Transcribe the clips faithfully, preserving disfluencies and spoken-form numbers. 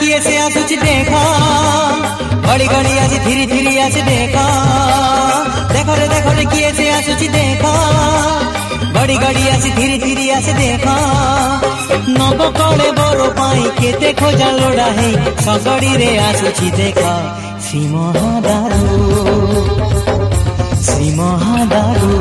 किए से आसुची देखा घड़ी घड़ी आज धीरे धीरे आज देखा देखो रे देखो रे किए से आसुची देखा घड़ी घड़ी आज धीरे धीरे आज देखा नब कड़े बरो पाई केते खोजा लोड़ा है सगड़ी रे आसुची देखा श्री महादारू श्री महादारू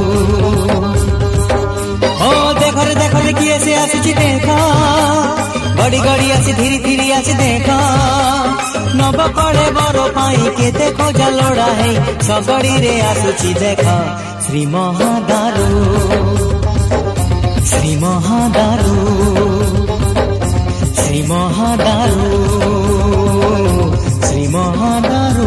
ओ देखो रे देखो रे किए से आसुची देखा घड़ी घड़ी आसी धीरे धीरे आसी देखा नब कड़े बरो पाई केते खोजा लोड़ा है सगड़ी रे आसुची देखा श्री महादारू श्री महादारू श्री महादारू श्री महादारू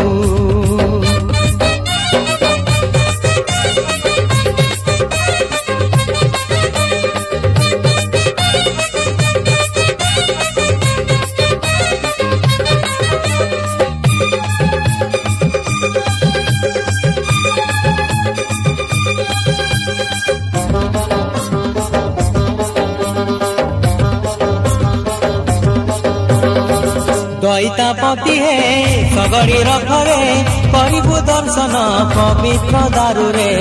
दैतापति है सगड़ी रखरे करिबु दर्शन पवित्र दारू रे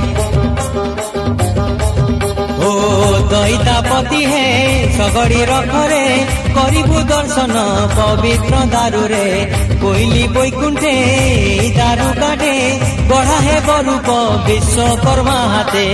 ओ दैतापति है सगड़ी रखरे करिबु दर्शन पवित्र दारू रे कोइली बैकुंठे दारू काटे गढ़ा है बरूप विश्वकर्मा हाथे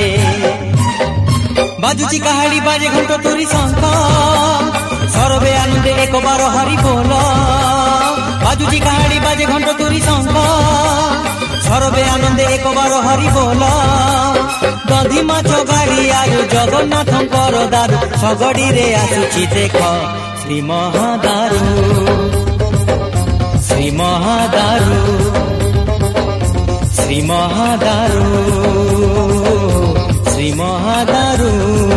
बाजुची काहाड़ी बाजे घंट तुरी शंख सर्वे आनंदे एक बार हरि बोल बाजुची काहाड़ी बाजे घंट तुरी शंख सर्वे आनंदे एक बार हरि बोल दधी माछ गाड़ी आयु जगन्नाथंकर दारू सगड़ी रे आसुची देख श्री महादारू श्री महादारू श्री महादारू श्री महादारू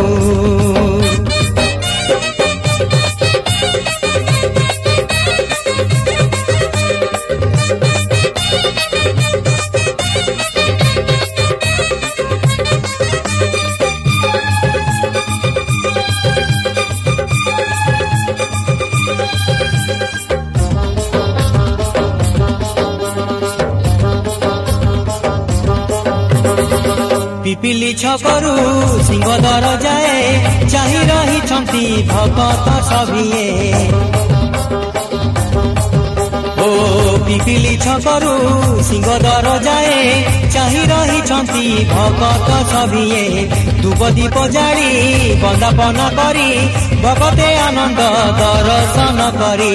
पिपिली छकरू सिंहदर जाए चाहि रही छंती भगत सभिए ओ पिपिली छकरू सिंहदर जाए चाहि रही छंती भगत सभिए धूप दीप जाड़ी बंदापना करी भगते आनंद दर्शन करी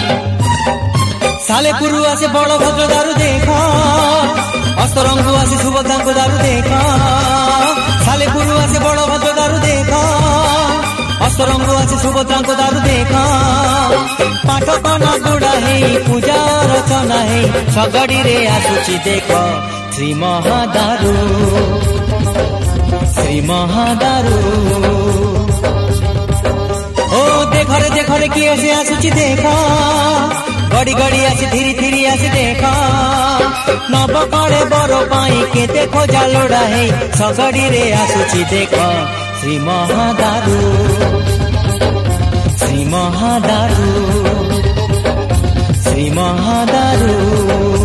सालेपुर आसे बड़ भद्र दारू देखा अस्तरंगु आसे सुभद्रांगु दारू देखा सालेपुर आसे बड़ भद्र दारू देखा अस्तरंगु आसे सुभद्रांगु दारू देखा पाठकना गुड़ा है पूजा रचना है सगड़ी रे आसुची देख श्री महादारू श्री महादारू ओ देखो रे देखो रे किए से आसुची देखा घड़ी घड़ी आसी धीरे धीरे आसी देखा नब कड़े बरो पाई केते खोजा लोड़ा है सगड़ी रे आसुची देख श्री महादारू श्री महादारू श्री महादारू।